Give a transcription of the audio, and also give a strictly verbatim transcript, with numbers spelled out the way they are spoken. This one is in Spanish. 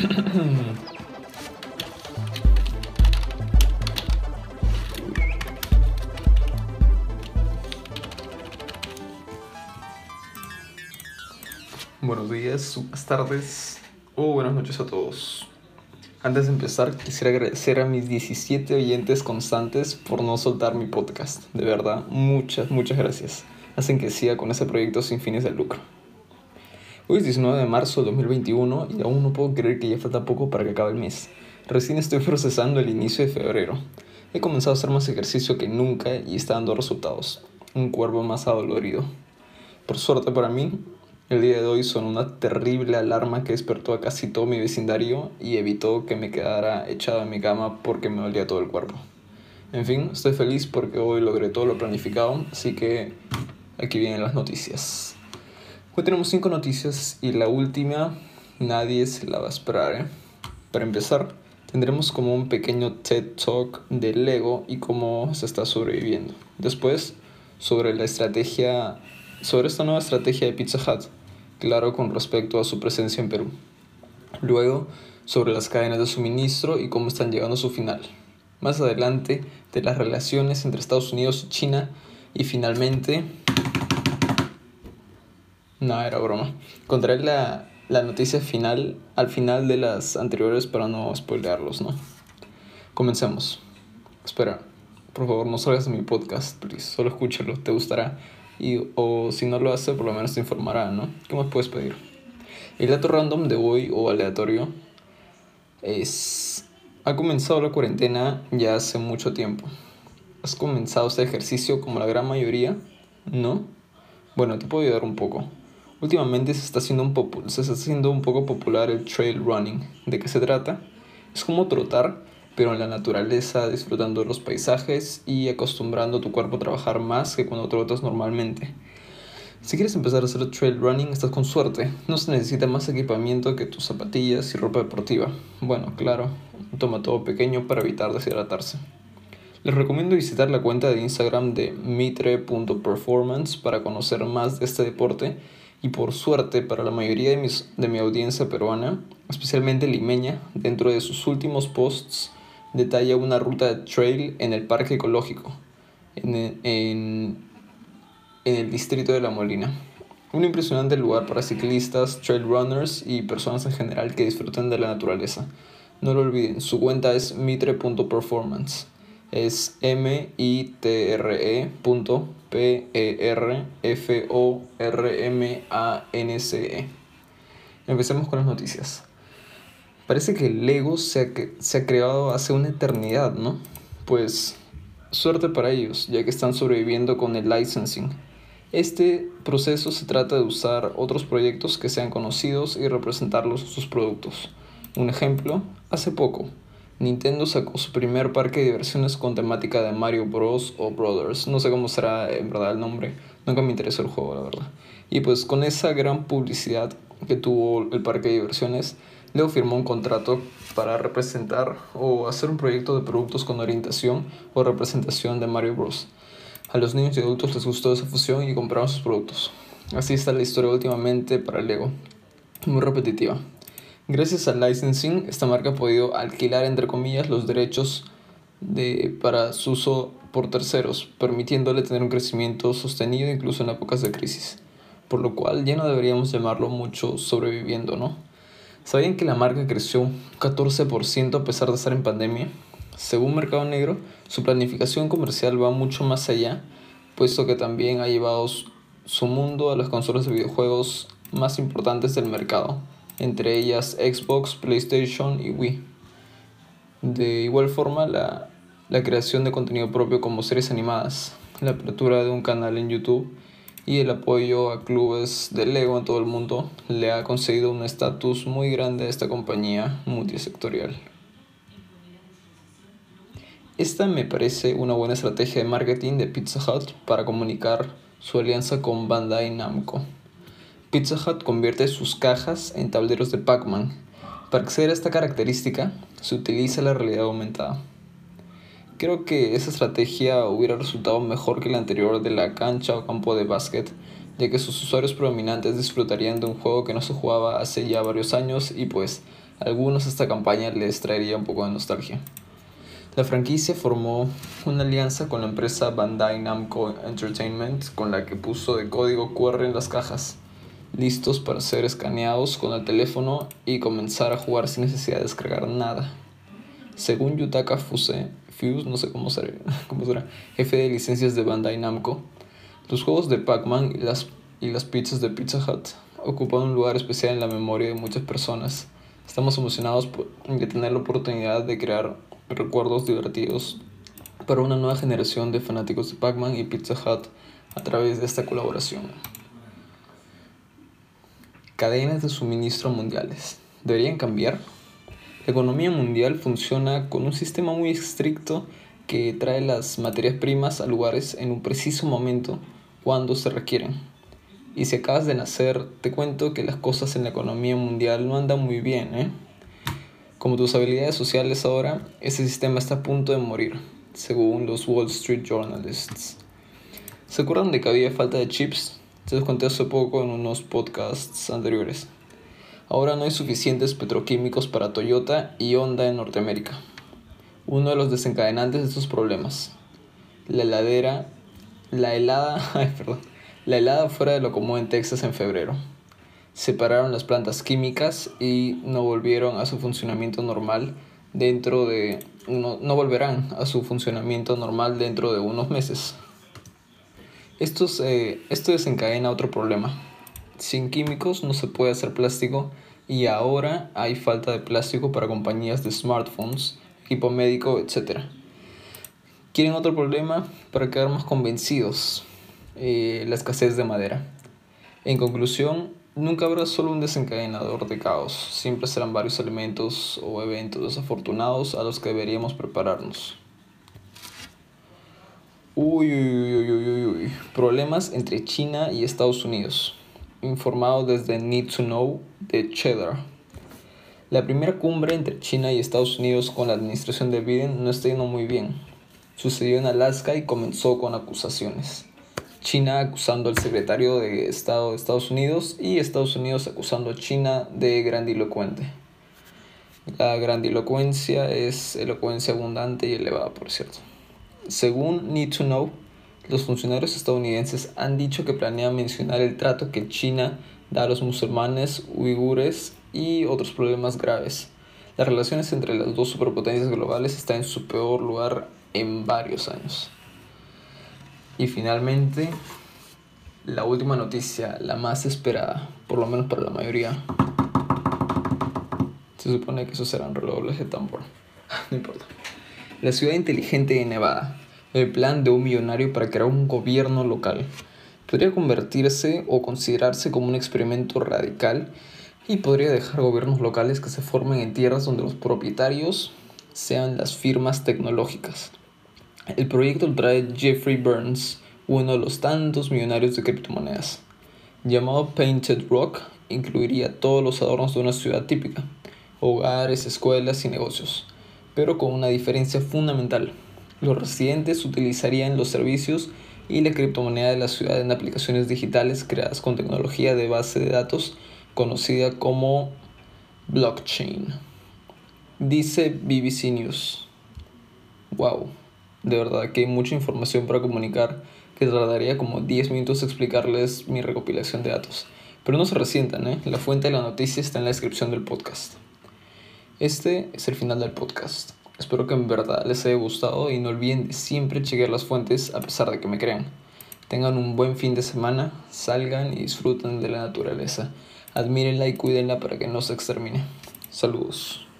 Buenos días, buenas tardes o buenas noches a todos. Antes de empezar, quisiera agradecer a mis diecisiete oyentes constantes por no soltar mi podcast. De verdad, muchas, muchas gracias. Hacen que siga con ese proyecto sin fines de lucro. Hoy es diecinueve de marzo de dos mil veintiuno y aún no puedo creer que ya falta poco para que acabe el mes. Recién estoy procesando el inicio de febrero. He comenzado a hacer más ejercicio que nunca y está dando resultados. Un cuerpo más adolorido. Por suerte para mí, el día de hoy sonó una terrible alarma que despertó a casi todo mi vecindario y evitó que me quedara echado en mi cama porque me dolía todo el cuerpo. En fin, estoy feliz porque hoy logré todo lo planificado, así que aquí vienen las noticias. Hoy tenemos cinco noticias y la última nadie se la va a esperar, ¿eh? Para empezar, tendremos como un pequeño TED Talk de Lego y cómo se está sobreviviendo. Después, sobre la estrategia, sobre esta nueva estrategia de Pizza Hut, claro, con respecto a su presencia en Perú. Luego, sobre las cadenas de suministro y cómo están llegando a su final. Más adelante, de las relaciones entre Estados Unidos y China. Y finalmente... No, era broma. Contaré la, la noticia final al final de las anteriores para no spoilearlos, ¿no? Comencemos. Espera, por favor, no salgas de mi podcast, please. Solo escúchalo, te gustará. Y, o si no lo hace, por lo menos te informará, ¿no? ¿Qué más puedes pedir? El dato random de hoy, o aleatorio, es... Ha comenzado la cuarentena ya hace mucho tiempo. ¿Has comenzado este ejercicio como la gran mayoría? ¿No? Bueno, te puedo ayudar un poco. Últimamente se está haciendo un, popu- se está haciendo un poco popular el trail running. ¿De qué se trata? Es como trotar, pero en la naturaleza, disfrutando de los paisajes y acostumbrando a tu cuerpo a trabajar más que cuando trotas normalmente. Si quieres empezar a hacer trail running, estás con suerte. No se necesita más equipamiento que tus zapatillas y ropa deportiva. Bueno, claro, toma todo pequeño para evitar deshidratarse. Les recomiendo visitar la cuenta de Instagram de mitre punto performance para conocer más de este deporte y, por suerte para la mayoría de, mis, de mi audiencia peruana, especialmente limeña, dentro de sus últimos posts detalla una ruta de trail en el Parque Ecológico, en, en, en el distrito de La Molina. Un impresionante lugar para ciclistas, trail runners y personas en general que disfruten de la naturaleza. No lo olviden, su cuenta es mitre punto performance. Es M I T R E punto P E R F O R M A N C E. Empecemos con las noticias. Parece que el Lego se ha, se ha creado hace una eternidad, ¿no? Pues suerte para ellos, ya que están sobreviviendo con el licensing. Este proceso se trata de usar otros proyectos que sean conocidos y representarlos en sus productos. Un ejemplo, hace poco, Nintendo sacó su primer parque de diversiones con temática de Mario Bros. O Brothers. No sé cómo será en verdad el nombre. Nunca me interesó el juego, la verdad. Y pues con esa gran publicidad que tuvo el parque de diversiones, Lego firmó un contrato para representar o hacer un proyecto de productos con orientación o representación de Mario Bros. A los niños y adultos les gustó esa fusión y compraron sus productos. Así está la historia últimamente para Lego. Muy repetitiva. Gracias al licensing, esta marca ha podido alquilar, entre comillas, los derechos de, para su uso por terceros, permitiéndole tener un crecimiento sostenido incluso en épocas de crisis. Por lo cual ya no deberíamos llamarlo mucho sobreviviendo, ¿no? ¿Sabían que la marca creció un catorce por ciento a pesar de estar en pandemia? Según Mercado Negro, su planificación comercial va mucho más allá, puesto que también ha llevado su mundo a las consolas de videojuegos más importantes del mercado, entre ellas Xbox, PlayStation y Wii. De igual forma, la, la creación de contenido propio como series animadas, la apertura de un canal en YouTube y el apoyo a clubes de Lego en todo el mundo le ha concedido un estatus muy grande a esta compañía multisectorial. Esta me parece una buena estrategia de marketing de Pizza Hut para comunicar su alianza con Bandai Namco. Pizza Hut convierte sus cajas en tableros de Pac-Man. Para acceder a esta característica, se utiliza la realidad aumentada. Creo que esa estrategia hubiera resultado mejor que la anterior de la cancha o campo de básquet, ya que sus usuarios predominantes disfrutarían de un juego que no se jugaba hace ya varios años y pues A algunos esta campaña les traería un poco de nostalgia. La franquicia formó una alianza con la empresa Bandai Namco Entertainment, con la que puso de código Q R en las cajas, listos para ser escaneados con el teléfono y comenzar a jugar sin necesidad de descargar nada. Según Yutaka Fuse, Fuse, no sé cómo será, cómo será, jefe de licencias de Bandai Namco, los juegos de Pac-Man y las, y las pizzas de Pizza Hut ocupan un lugar especial en la memoria de muchas personas. Estamos emocionados de tener la oportunidad de crear recuerdos divertidos para una nueva generación de fanáticos de Pac-Man y Pizza Hut a través de esta colaboración. Cadenas de suministro mundiales. ¿Deberían cambiar? La economía mundial funciona con un sistema muy estricto que trae las materias primas a lugares en un preciso momento cuando se requieren. Y si acabas de nacer, te cuento que las cosas en la economía mundial no andan muy bien, ¿eh? Como tus habilidades sociales ahora, ese sistema está a punto de morir, según los Wall Street Journalists. ¿Se acuerdan de que había falta de chips? Se los conté hace poco en unos podcasts anteriores. Ahora no hay suficientes petroquímicos para Toyota y Honda en Norteamérica. Uno de los desencadenantes de estos problemas. La heladera... La helada... Ay, perdón. La helada fuera de lo común en Texas en febrero. Separaron las plantas químicas y no volvieron a su funcionamiento normal dentro de uno, no volverán a su funcionamiento normal dentro de unos meses. Esto, se, esto desencadena otro problema. Sin químicos no se puede hacer plástico y ahora hay falta de plástico para compañías de smartphones, equipo médico, etcétera. ¿Quieren otro problema? Para quedar más convencidos, eh, la escasez de madera. En conclusión, nunca habrá solo un desencadenador de caos, siempre serán varios elementos o eventos desafortunados a los que deberíamos prepararnos. Uy, uy, uy, uy, uy, uy. Problemas entre China y Estados Unidos. Informado desde Need to Know de Cheddar. La primera cumbre entre China y Estados Unidos con la administración de Biden no está yendo muy bien. Sucedió en Alaska y comenzó con acusaciones. China acusando al secretario de Estado de Estados Unidos y Estados Unidos acusando a China de grandilocuente. La grandilocuencia es elocuencia abundante y elevada, por cierto. Según Need to Know, los funcionarios estadounidenses han dicho que planean mencionar el trato que China da a los musulmanes, uigures y otros problemas graves. Las relaciones entre las dos superpotencias globales están en su peor lugar en varios años. Y finalmente, la última noticia, la más esperada, por lo menos para la mayoría. Se supone que esos serán redobles de tambor. No importa. La ciudad inteligente de Nevada. El plan de un millonario para crear un gobierno local. Podría convertirse o considerarse como un experimento radical y podría dejar gobiernos locales que se formen en tierras donde los propietarios sean las firmas tecnológicas. El proyecto lo trae Jeffrey Burns, uno de los tantos millonarios de criptomonedas. Llamado Painted Rock, incluiría todos los adornos de una ciudad típica, hogares, escuelas y negocios, pero con una diferencia fundamental. Los residentes utilizarían los servicios y la criptomoneda de la ciudad en aplicaciones digitales creadas con tecnología de base de datos conocida como blockchain. Dice B B C News. Wow. De verdad que hay mucha información para comunicar que tardaría como diez minutos explicarles mi recopilación de datos. Pero no se resientan, ¿eh? La fuente de la noticia está en la descripción del podcast. Este es el final del podcast. Espero que en verdad les haya gustado y no olviden de siempre chequear las fuentes a pesar de que me crean. Tengan un buen fin de semana, salgan y disfruten de la naturaleza. Admírenla y cuídenla para que no se extermine. Saludos.